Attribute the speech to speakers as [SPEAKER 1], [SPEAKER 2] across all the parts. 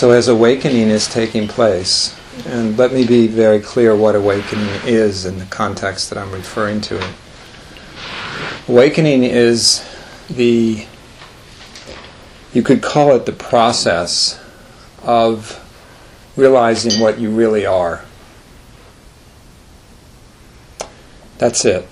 [SPEAKER 1] So as awakening is taking place, and let me be very clear what awakening is in the context that I'm referring to it. Awakening is you could call it the process of realizing what you really are. That's it.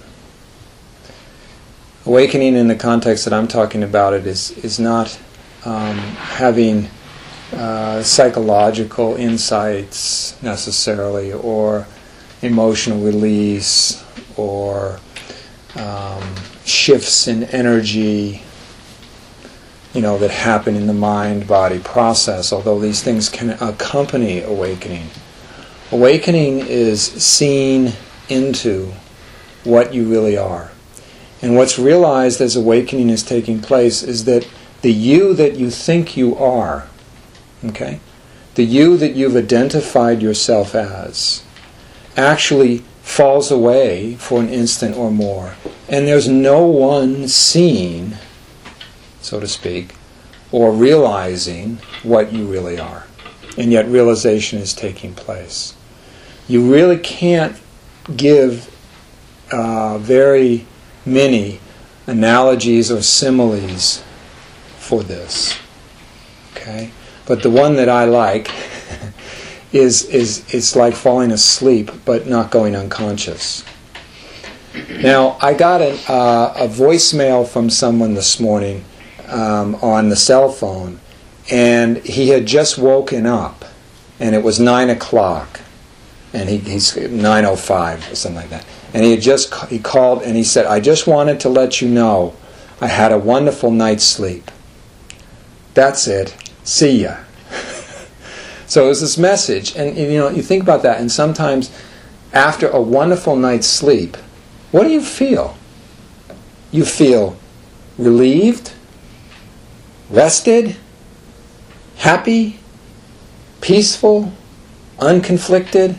[SPEAKER 1] Awakening in the context that I'm talking about it is not having psychological insights necessarily, or emotional release, or shifts in energy, that happen in the mind-body process, although these things can accompany awakening. Awakening is seeing into what you really are. And what's realized as awakening is taking place is that the you that you think you are, okay, the you that you've identified yourself as, actually falls away for an instant or more. And there's no one seeing, so to speak, or realizing what you really are. And yet realization is taking place. You really can't give very many analogies or similes for this. Okay? But the one that I like is it's like falling asleep but not going unconscious. Now, I got a voicemail from someone this morning on the cell phone, and he had just woken up, and it was 9 o'clock, and he's 9:05 or something like that. And he called and he said, "I just wanted to let you know I had a wonderful night's sleep. That's it. See ya." So it was this message, and you think about that, and sometimes after a wonderful night's sleep, what do you feel? You feel relieved, rested, happy, peaceful, unconflicted,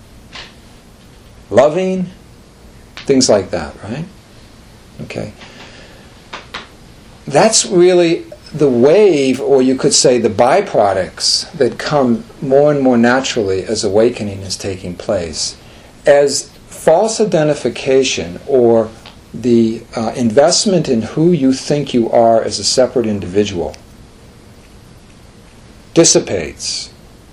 [SPEAKER 1] loving, things like that, right? Okay. That's really the wave, or you could say the byproducts that come more and more naturally as awakening is taking place. As false identification, or the investment in who you think you are as a separate individual, dissipates,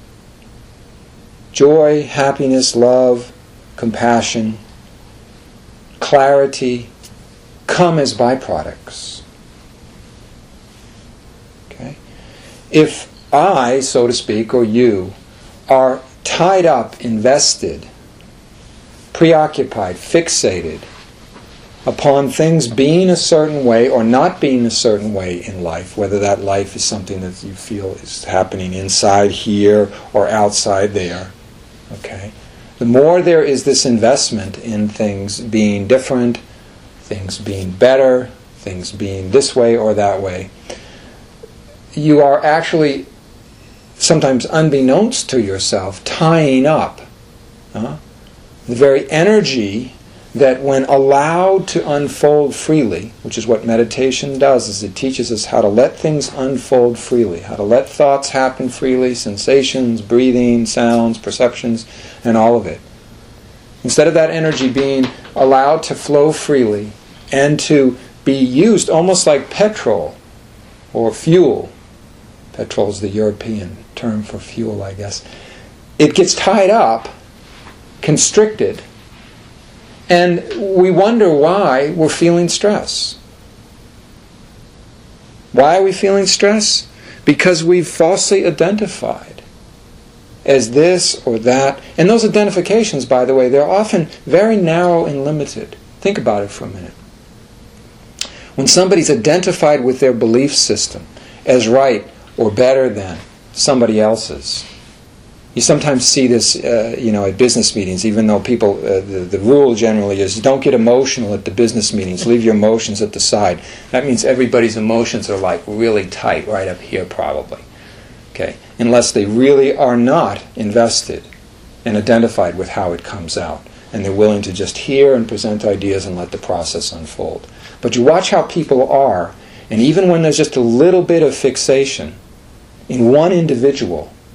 [SPEAKER 1] joy, happiness, love, compassion, clarity come as byproducts. Okay? If I, so to speak, or you, are tied up, invested, preoccupied, fixated upon things being a certain way or not being a certain way in life, whether that life is something that you feel is happening inside here or outside there, okay? The more there is this investment in things being different, things being better, things being this way or that way, you are actually, sometimes unbeknownst to yourself, tying up the very energy that, when allowed to unfold freely, which is what meditation does, is it teaches us how to let things unfold freely, how to let thoughts happen freely, sensations, breathing, sounds, perceptions, and all of it. Instead of that energy being allowed to flow freely and to be used almost like petrol or fuel. Petrol is the European term for fuel, I guess. It gets tied up, constricted, and we wonder why we're feeling stress. Why are we feeling stress? Because we've falsely identified as this or that. And those identifications, by the way, they're often very narrow and limited. Think about it for a minute. When somebody's identified with their belief system as right or better than somebody else's, you sometimes see this, at business meetings, even though people, the rule generally is don't get emotional at the business meetings. Leave your emotions at the side. That means everybody's emotions are like really tight right up here probably. Okay? Unless they really are not invested and identified with how it comes out. And they're willing to just hear and present ideas and let the process unfold. But you watch how people are, and even when there's just a little bit of fixation in one individual,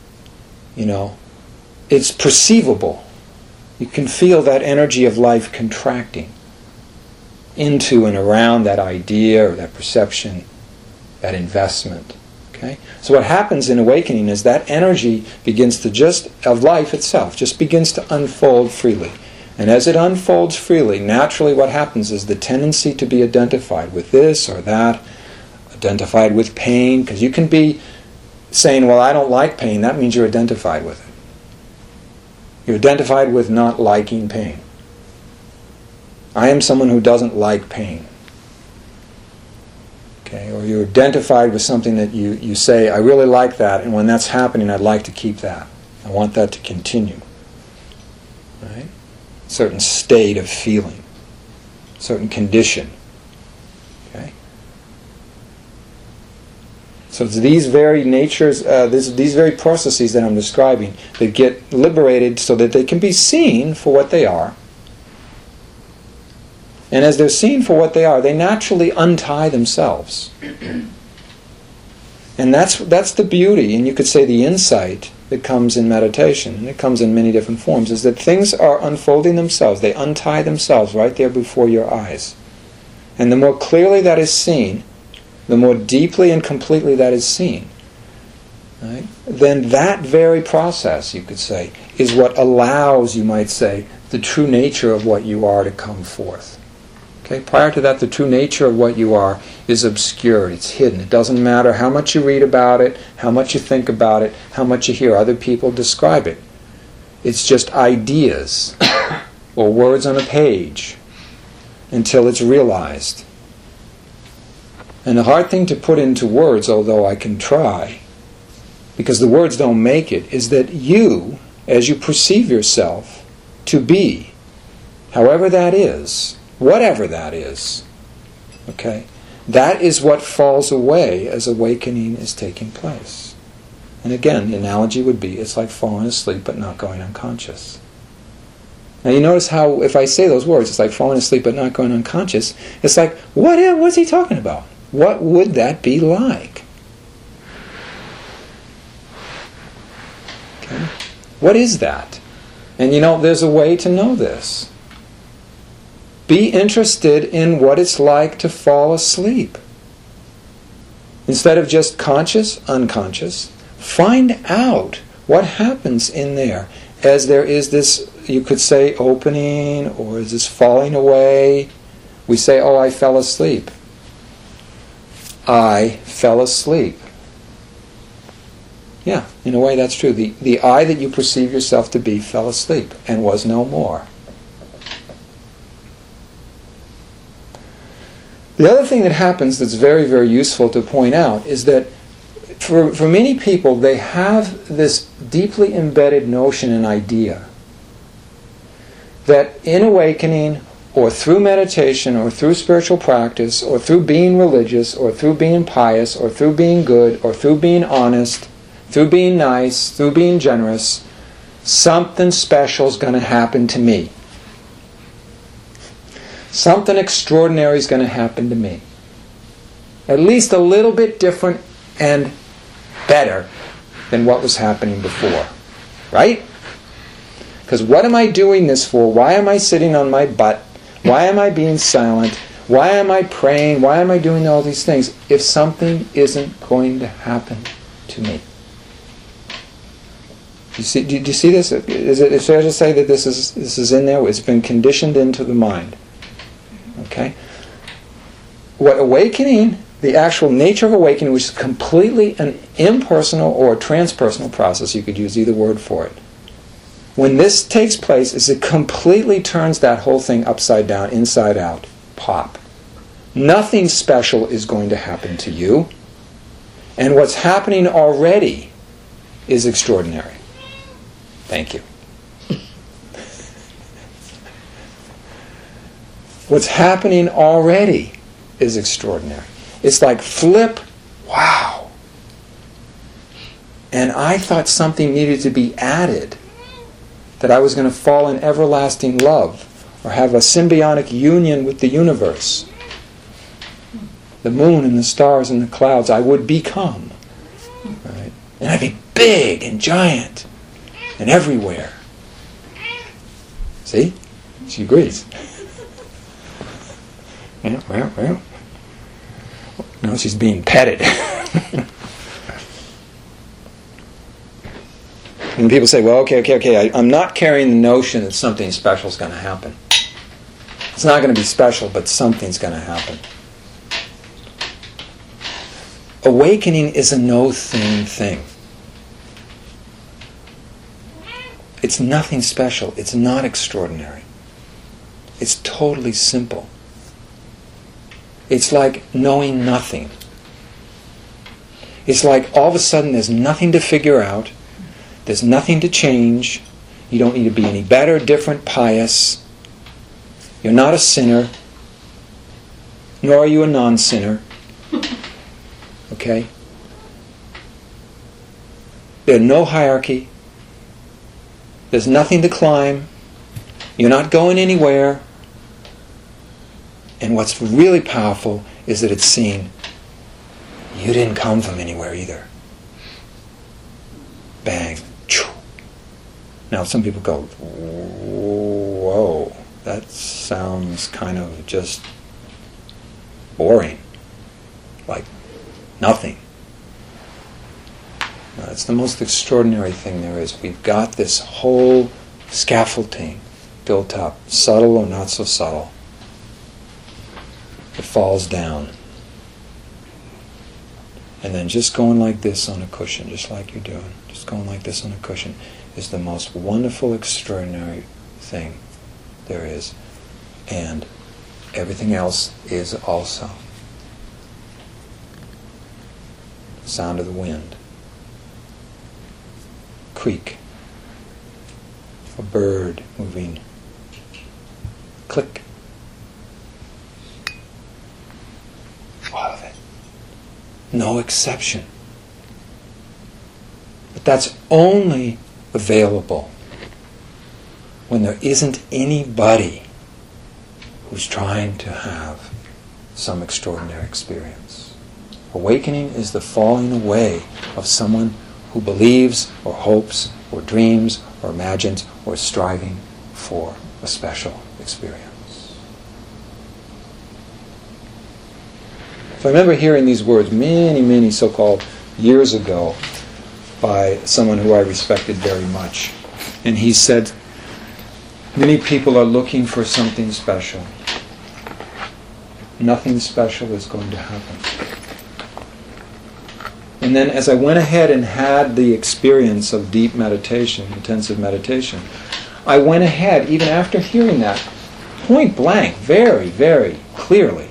[SPEAKER 1] it's perceivable. You can feel that energy of life contracting into and around that idea or that perception, that investment. Okay? So what happens in awakening is that energy begins to of life itself, just begins to unfold freely. And as it unfolds freely, naturally what happens is the tendency to be identified with this or that, identified with pain, because you can be saying, well, I don't like pain, that means you're identified with it. You're identified with not liking pain. I am someone who doesn't like pain. Okay? Or you're identified with something that you say, I really like that, and when that's happening, I'd like to keep that. I want that to continue. Right? Certain state of feeling. Certain condition. Okay? So it's these very natures, these very processes that I'm describing that get liberated so that they can be seen for what they are. And as they're seen for what they are, they naturally untie themselves. And that's the beauty, and you could say the insight that comes in meditation, and it comes in many different forms, is that things are unfolding themselves. They untie themselves right there before your eyes. And the more clearly that is seen, the more deeply and completely that is seen, right? Then that very process, you could say, is what allows, you might say, the true nature of what you are to come forth. Okay? Prior to that, the true nature of what you are is obscured. It's hidden. It doesn't matter how much you read about it, how much you think about it, how much you hear other people describe it. It's just ideas or words on a page until it's realized. And the hard thing to put into words, although I can try, because the words don't make it, is that you, as you perceive yourself to be, however that is, whatever that is, okay, that is what falls away as awakening is taking place. And again, the analogy would be, it's like falling asleep but not going unconscious. Now you notice how, if I say those words, it's like falling asleep but not going unconscious, it's like, what's he talking about? What would that be like? Okay. What is that? And there's a way to know this. Be interested in what it's like to fall asleep. Instead of just conscious, unconscious, find out what happens in there as there is this, you could say, opening, or is this falling away. We say, oh, I fell asleep. I fell asleep. Yeah, in a way that's true. The I that you perceive yourself to be fell asleep and was no more. The other thing that happens that's very, very useful to point out is that for many people, they have this deeply embedded notion and idea that in awakening, or through meditation, or through spiritual practice, or through being religious, or through being pious, or through being good, or through being honest, through being nice, through being generous, something special is going to happen to me. Something extraordinary is going to happen to me. At least a little bit different and better than what was happening before. Right? Because what am I doing this for? Why am I sitting on my butt? Why am I being silent? Why am I praying? Why am I doing all these things if something isn't going to happen to me? Do you see this? Is it fair to say that this is in there? It's been conditioned into the mind. Okay? What awakening, the actual nature of awakening, which is completely an impersonal or transpersonal process, you could use either word for it. When this takes place, is it completely turns that whole thing upside down, inside out. Pop. Nothing special is going to happen to you. And what's happening already is extraordinary. Thank you. What's happening already is extraordinary. It's like flip, wow. And I thought something needed to be added. That I was going to fall in everlasting love or have a symbiotic union with the universe. The moon and the stars and the clouds I would become. Right? And I'd be big and giant, and everywhere. See? She agrees. Yeah, well. No, she's being petted. And people say, well, okay, I'm not carrying the notion that something special is going to happen. It's not going to be special, but something's going to happen. Awakening is a no-thing. It's nothing special. It's not extraordinary. It's totally simple. It's like knowing nothing. It's like all of a sudden there's nothing to figure out. There's nothing to change. You don't need to be any better, different, pious. You're not a sinner. Nor are you a non-sinner. Okay? There's no hierarchy. There's nothing to climb. You're not going anywhere. And what's really powerful is that it's seen, you didn't come from anywhere either. Bang. Now some people go, whoa, that sounds kind of just boring. Like nothing. No, it's the most extraordinary thing there is. We've got this whole scaffolding built up, subtle or not so subtle. It falls down. And then just going like this on a cushion, just like you're doing, just going like this on a cushion, is the most wonderful, extraordinary thing there is. And everything else is also. Sound of the wind. Creak. A bird moving. Click. All of it. No exception. But that's only available when there isn't anybody who's trying to have some extraordinary experience. Awakening is the falling away of someone who believes or hopes or dreams or imagines or is striving for a special experience. So I remember hearing these words many so-called years ago by someone who I respected very much. And he said, many people are looking for something special. Nothing special is going to happen. And then as I went ahead and had the experience of deep meditation, intensive meditation, I went ahead, even after hearing that, point blank, very clearly,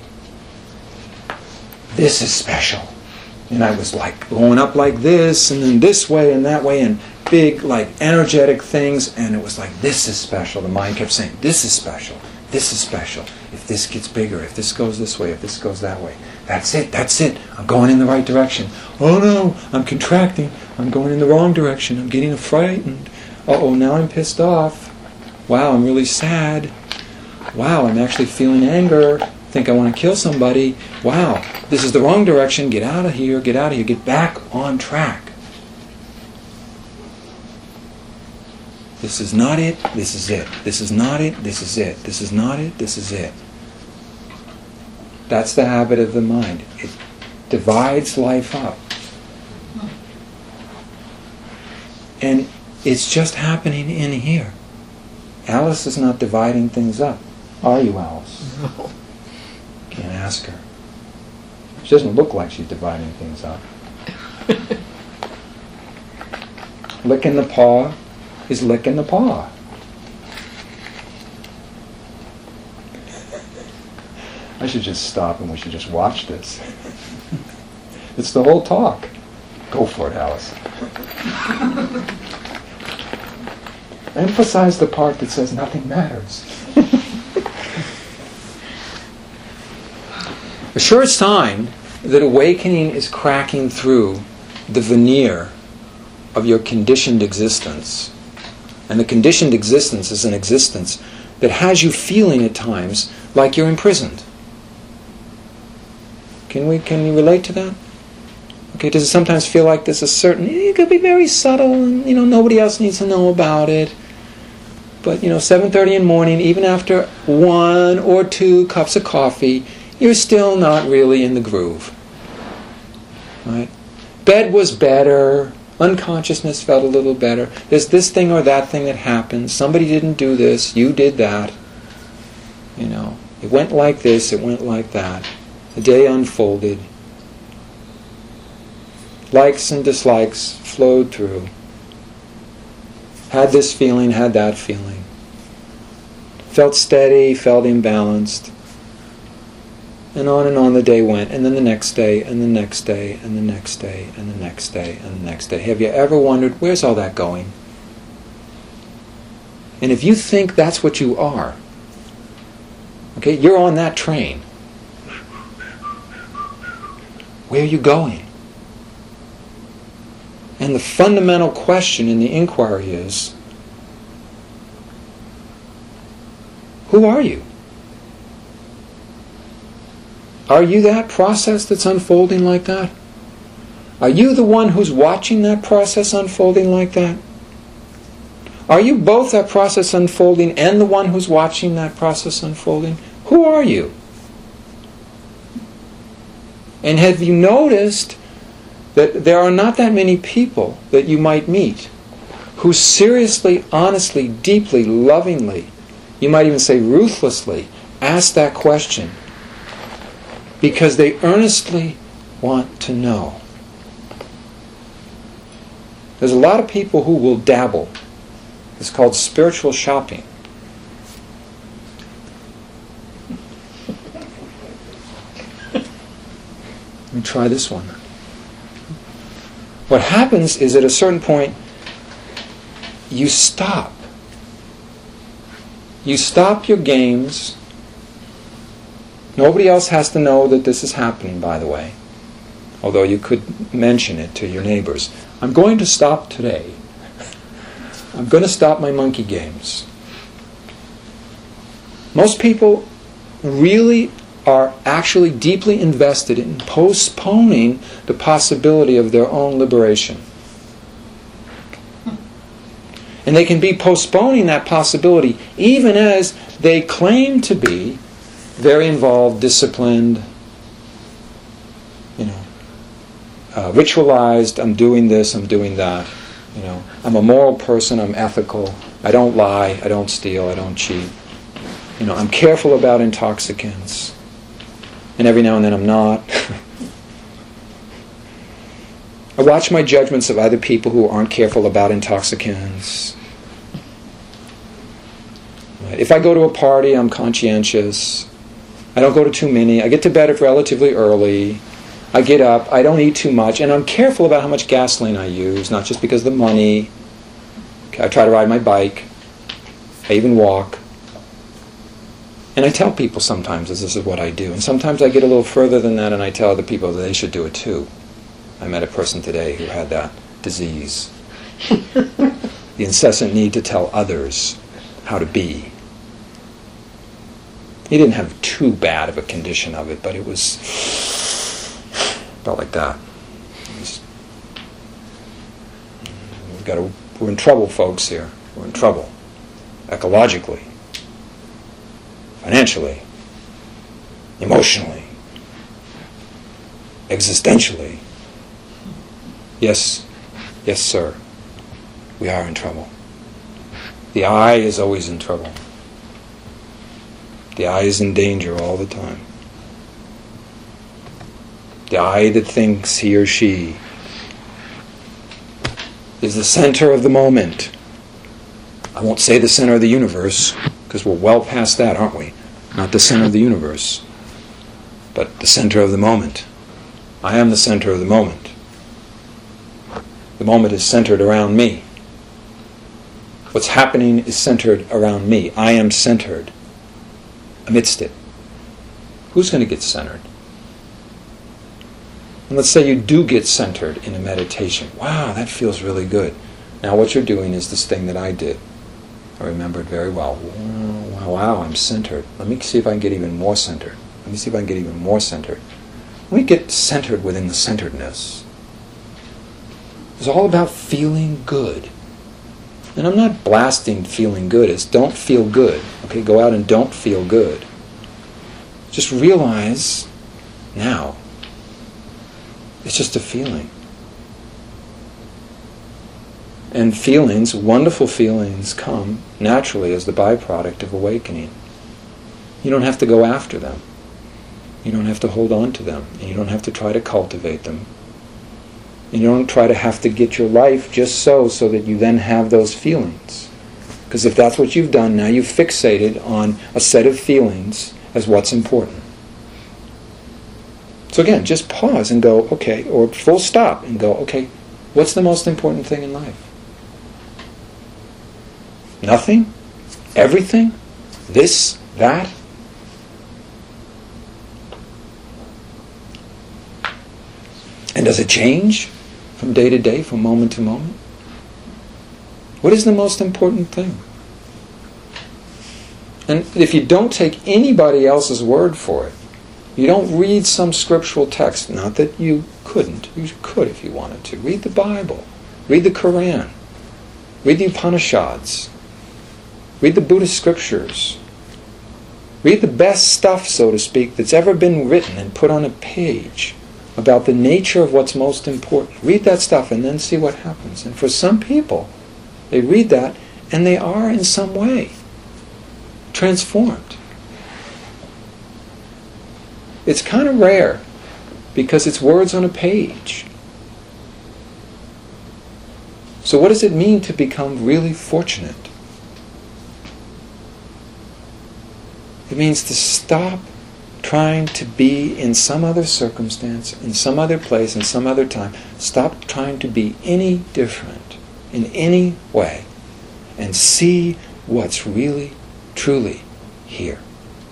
[SPEAKER 1] this is special. And I was like going up like this, and then this way and that way, and big, like, energetic things, and it was like, this is special. The mind kept saying, this is special, this is special. If this gets bigger, if this goes this way, if this goes that way, that's it, I'm going in the right direction. Oh no, I'm contracting, I'm going in the wrong direction, I'm getting frightened. Uh-oh, now I'm pissed off. Wow, I'm really sad. Wow, I'm actually feeling anger. Think I want to kill somebody. Wow, this is the wrong direction. Get out of here, get back on track. This is not it, this is it. This is not it, this is it. This is not it, this is it. That's the habit of the mind. It divides life up. And it's just happening in here. Alice is not dividing things up. Are you, Alice?
[SPEAKER 2] No.
[SPEAKER 1] Can't ask her. She doesn't look like she's dividing things up. Licking the paw is licking the paw. I should just stop and we should just watch this. It's the whole talk. Go for it, Alice. Emphasize the part that says nothing matters. A sure sign that awakening is cracking through the veneer of your conditioned existence. And the conditioned existence is an existence that has you feeling at times like you're imprisoned. Can you relate to that? Okay, does it sometimes feel like there's a certain, it could be very subtle and, nobody else needs to know about it. But, 7:30 in the morning, even after 1 or 2 cups of coffee, you're still not really in the groove. Right? Bed was better. Unconsciousness felt a little better. There's this thing or that thing that happened. Somebody didn't do this. You did that. It went like this. It went like that. The day unfolded. Likes and dislikes flowed through. Had this feeling, had that feeling. Felt steady, felt imbalanced. And on the day went, and then the next day, and the next day, and the next day, and the next day, and the next day. Have you ever wondered, where's all that going? And if you think that's what you are, okay, you're on that train. Where are you going? And the fundamental question in the inquiry is, who are you? Are you that process that's unfolding like that? Are you the one who's watching that process unfolding like that? Are you both that process unfolding and the one who's watching that process unfolding? Who are you? And have you noticed that there are not that many people that you might meet who seriously, honestly, deeply, lovingly, you might even say ruthlessly, ask that question because they earnestly want to know. There's a lot of people who will dabble. It's called spiritual shopping. Let me try this one. What happens is at a certain point, you stop. You stop your games. Nobody else has to know that this is happening, by the way. Although you could mention it to your neighbors. I'm going to stop today. I'm going to stop my monkey games. Most people really are actually deeply invested in postponing the possibility of their own liberation. And they can be postponing that possibility even as they claim to be very involved, disciplined, ritualized. I'm doing this, I'm doing that. I'm a moral person, I'm ethical. I don't lie, I don't steal, I don't cheat. I'm careful about intoxicants. And every now and then I'm not. I watch my judgments of other people who aren't careful about intoxicants. If I go to a party, I'm conscientious. I don't go to too many. I get to bed relatively early. I get up. I don't eat too much. And I'm careful about how much gasoline I use, not just because of the money. Okay, I try to ride my bike. I even walk. And I tell people sometimes this is what I do. And sometimes I get a little further than that and I tell other people that they should do it too. I met a person today who had that disease. The incessant need to tell others how to be. He didn't have too bad of a condition of it, but it was felt like that. We're in trouble, folks, here. We're in trouble. Ecologically. Financially. Emotionally. Existentially. Yes, sir. We are in trouble. The I is always in trouble. The I is in danger all the time. The I that thinks he or she is the center of the moment. I won't say the center of the universe, because we're well past that, aren't we? Not the center of the universe, but the center of the moment. I am the center of the moment. The moment is centered around me. What's happening is centered around me. I am centered amidst it. Who's going to get centered? And let's say you do get centered in a meditation. Wow, that feels really good. Now what you're doing is this thing that I did. I remember it very well. Wow, I'm centered. Let me see if I can get even more centered. Let me see if I can get even more centered. Let me get centered within the centeredness. is all about feeling good. And I'm not blasting feeling good. It's don't feel good. Okay, go out and don't feel good. Just realize now, it's just a feeling. And feelings, wonderful feelings, come naturally as the byproduct of awakening. You don't have to go after them. You don't have to hold on to them. And you don't have to try to cultivate them. And you don't try to have to get your life just so that you then have those feelings. Because if that's what you've done, now you've fixated on a set of feelings as what's important. So again, just pause and go, okay, or full stop and go, okay, what's the most important thing in life? Nothing? Everything? This? That? And does it change from day to day, from moment to moment? What is the most important thing? And if you don't take anybody else's word for it, you don't read some scriptural text, not that you couldn't, you could if you wanted to. Read the Bible, read the Quran, read the Upanishads, read the Buddhist scriptures, read the best stuff, so to speak, that's ever been written and put on a page about the nature of what's most important. Read that stuff and then see what happens. And for some people, they read that and they are in some way transformed. It's kind of rare because it's words on a page. So what does it mean to become really fortunate? It means to stop trying to be in some other circumstance, in some other place, in some other time. Stop trying to be any different in any way and see what's really, truly here.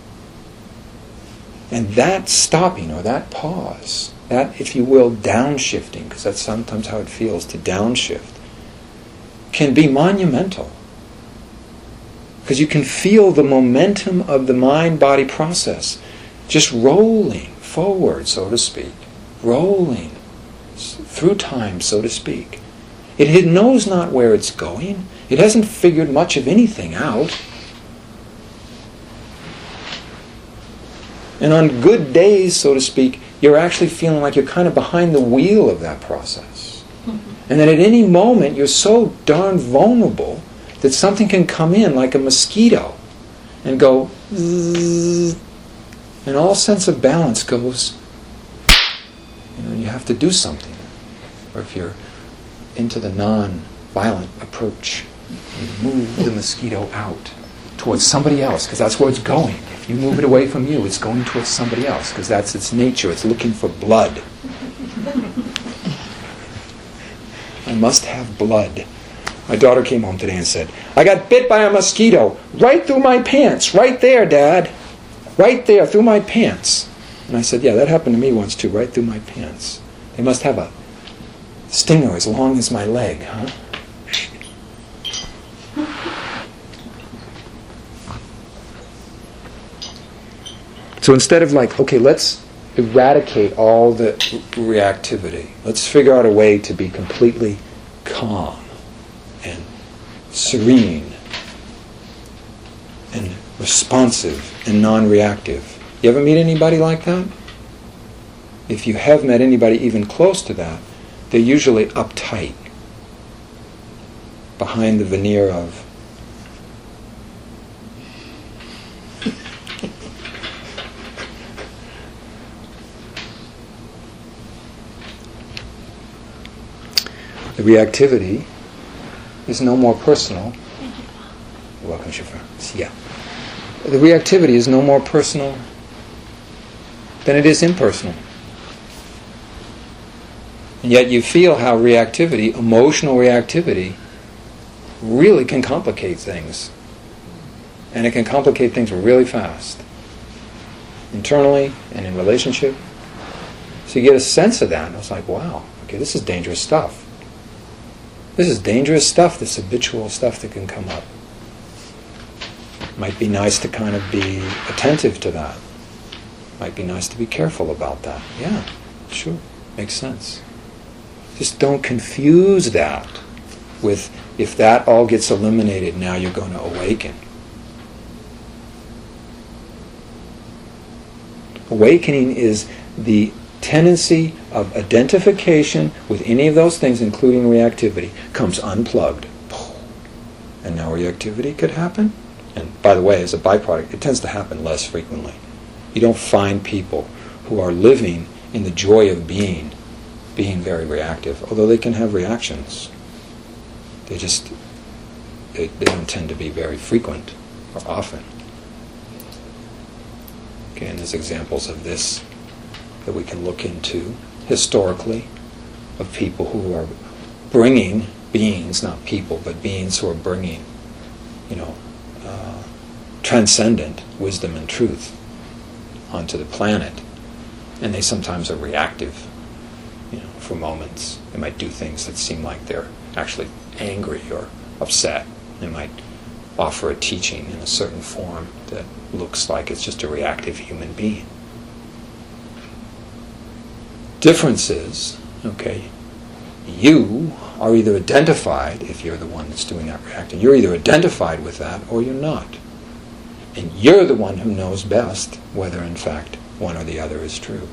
[SPEAKER 1] And that stopping, or that pause, that, if you will, downshifting, because that's sometimes how it feels to downshift, can be monumental. Because you can feel the momentum of the mind-body process just rolling forward, so to speak, rolling through time, so to speak. It knows not where it's going. It hasn't figured much of anything out. And on good days, so to speak, you're actually feeling like you're kind of behind the wheel of that process. And that at any moment, you're so darn vulnerable that something can come in like a mosquito and go zzz, and all sense of balance goes, you have to do something. Or if you're into the non-violent approach, you move the mosquito out towards somebody else, because that's where it's going. If you move it away from you, it's going towards somebody else, because that's its nature. It's looking for blood. I must have blood. My daughter came home today and said, I got bit by a mosquito right through my pants. Right there, Dad. Right there, through my pants. And I said, yeah, that happened to me once too, right through my pants. They must have a stinger as long as my leg, huh? So instead of like, okay, let's eradicate all the reactivity. Let's figure out a way to be completely calm and serene and responsive and non-reactive. You ever meet anybody like that? If you have met anybody even close to that, they're usually uptight, behind the veneer of the reactivity is no more personal. You're welcome, chauffeur. Yeah. The reactivity is no more personal than it is impersonal. And yet you feel how reactivity, emotional reactivity, really can complicate things. And it can complicate things really fast. Internally and in relationship. So you get a sense of that, and it's like, wow, okay, this is dangerous stuff. This is dangerous stuff, this habitual stuff that can come up. Might be nice to kind of be attentive to that. Might be nice to be careful about that. Yeah, sure, makes sense. Just don't confuse that with, if that all gets eliminated, now you're going to awaken. Awakening is the tendency of identification with any of those things, including reactivity, comes unplugged. And now reactivity could happen. And by the way, as a byproduct, it tends to happen less frequently. You don't find people who are living in the joy of being very reactive, although they can have reactions. They don't tend to be very frequent or often. Okay, and there's examples of this that we can look into historically, of people who are bringing beings, not people, but beings who are bringing, transcendent wisdom and truth onto the planet. And they sometimes are reactive, for moments. They might do things that seem like they're actually angry or upset. They might offer a teaching in a certain form that looks like it's just a reactive human being. Difference is, you are either identified, if you're the one that's doing that reacting, you're either identified with that or you're not. And you're the one who knows best whether in fact one or the other is true.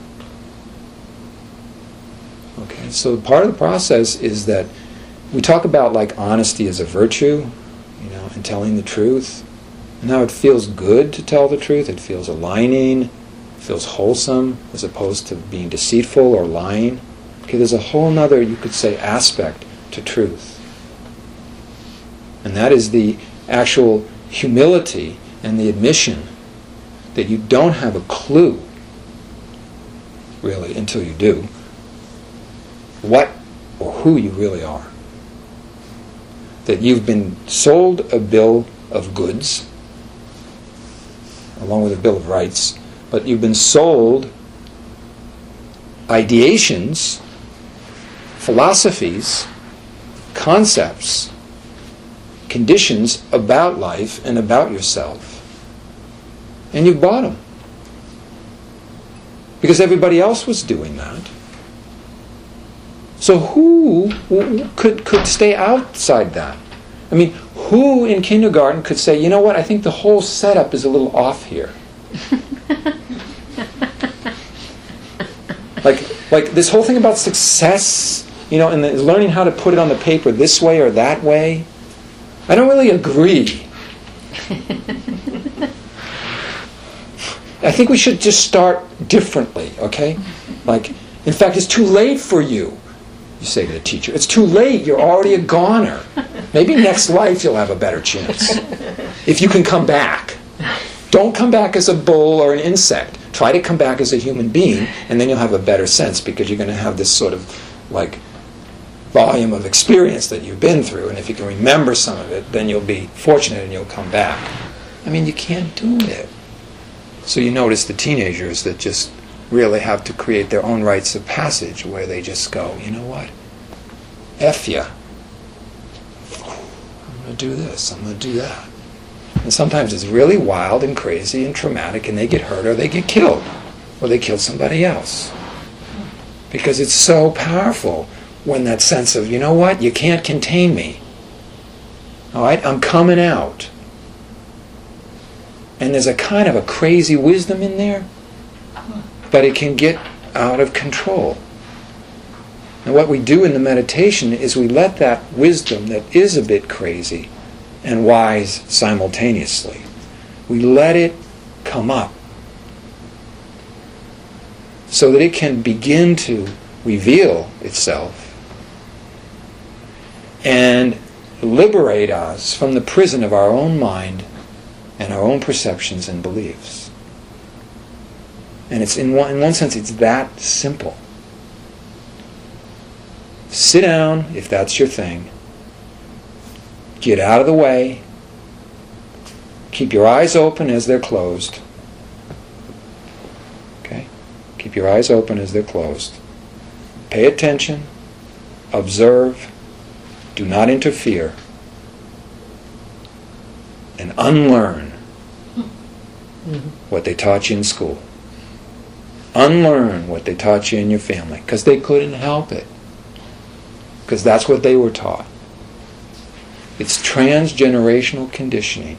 [SPEAKER 1] Okay, so part of the process is that we talk about like honesty as a virtue, and telling the truth. And how it feels good to tell the truth. It feels aligning, it feels wholesome, as opposed to being deceitful or lying. Okay, there's a whole other, you could say, aspect to truth. And that is the actual humility and the admission that you don't have a clue, really, until you do, what or who you really are. That you've been sold a bill of goods, along with a bill of rights, but you've been sold ideations, philosophies, concepts, conditions about life and about yourself. And you bought them. Because everybody else was doing that. So who could stay outside that? I mean, who in kindergarten could say, you know what, I think the whole setup is a little off here. like this whole thing about success, and learning how to put it on the paper this way or that way, I don't really agree. I think we should just start differently, okay? In fact, it's too late for you. You say to the teacher, it's too late, you're already a goner. Maybe next life you'll have a better chance. If you can come back. Don't come back as a bull or an insect. Try to come back as a human being, and then you'll have a better sense, because you're going to have this sort of volume of experience that you've been through, and if you can remember some of it, then you'll be fortunate and you'll come back. I mean, you can't do it. So you notice the teenagers that just really have to create their own rites of passage, where they just go, you know what? F ya. I'm going to do this, I'm going to do that. And sometimes it's really wild and crazy and traumatic, and they get hurt or they get killed. Or they kill somebody else. Because it's so powerful when that sense of, you know what, you can't contain me. All right, I'm coming out. And there's a kind of a crazy wisdom in there, but it can get out of control. And what we do in the meditation is we let that wisdom that is a bit crazy and wise simultaneously, we let it come up so that it can begin to reveal itself and liberate us from the prison of our own mind and our own perceptions and beliefs. And it's in one sense, it's that simple. Sit down, if that's your thing. Get out of the way. Keep your eyes open as they're closed. Okay? Keep your eyes open as they're closed. Pay attention. Observe. Do not interfere. And unlearn what they taught you in school. Unlearn what they taught you in your family, because they couldn't help it. because that's what they were taught. It's transgenerational conditioning.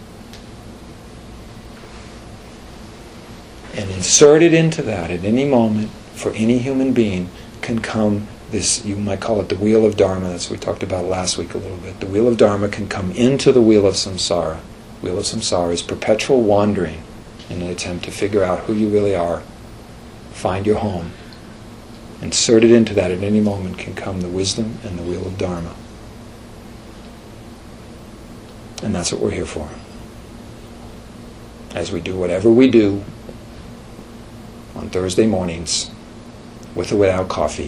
[SPEAKER 1] And inserted into that at any moment for any human being can come this, you might call it the wheel of Dharma. That's what we talked about last week a little bit. The wheel of Dharma can come into the wheel of samsara. Wheel of samsara is perpetual wandering in an attempt to figure out who you really are, find your home. Inserted into that at any moment can come the wisdom and the wheel of Dharma. And that's what we're here for. As we do whatever we do on Thursday mornings, with or without coffee,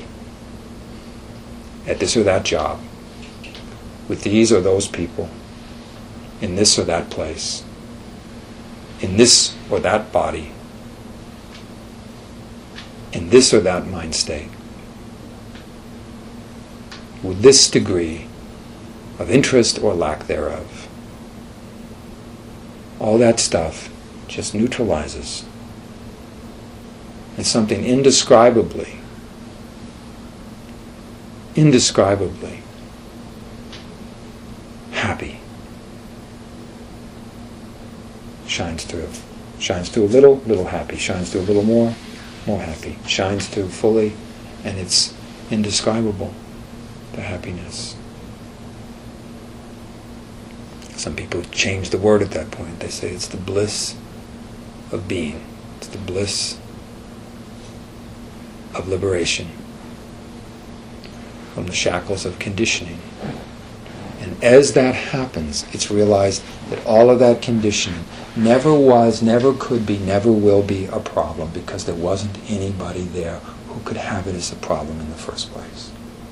[SPEAKER 1] at this or that job, with these or those people, in this or that place, in this or that body, in this or that mind state, with this degree of interest or lack thereof. All that stuff just neutralizes. It's something indescribably happy. Shines through. Shines through a little happy. Shines through a little more happy. Shines through fully, and it's indescribable, the happiness. Some people change the word at that point. They say it's the bliss of being. It's the bliss of liberation from the shackles of conditioning. And as that happens, it's realized that all of that conditioning never was, never could be, never will be a problem, because there wasn't anybody there who could have it as a problem in the first place.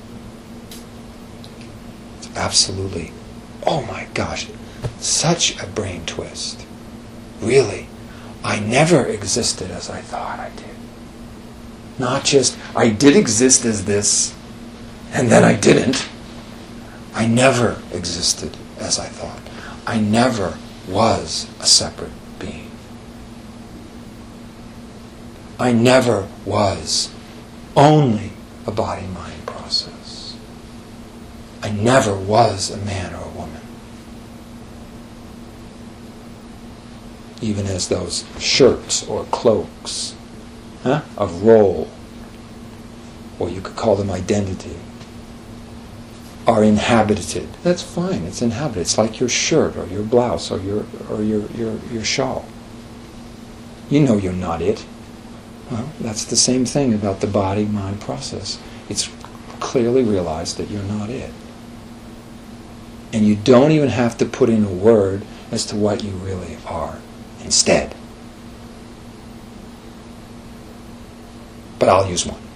[SPEAKER 1] It's absolutely, oh my gosh, such a brain twist. Really, I never existed as I thought I did. Not just, I did exist as this, and then I didn't. I never existed as I thought. I never was a separate being. I never was only a body-mind process. I never was a man or a woman. Even as those shirts or cloaks of role, or you could call them identity, are inhabited. That's fine, it's inhabited. It's like your shirt or your blouse or your shawl. You know you're not it. Well, that's the same thing about the body-mind process. It's clearly realized that you're not it. And you don't even have to put in a word as to what you really are instead. But I'll use one.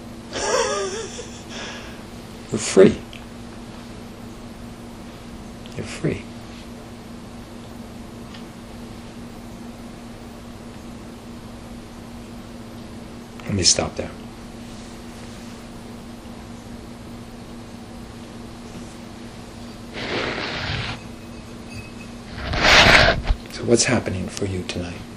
[SPEAKER 1] You're free. You're free. Let me stop there. So what's happening for you tonight?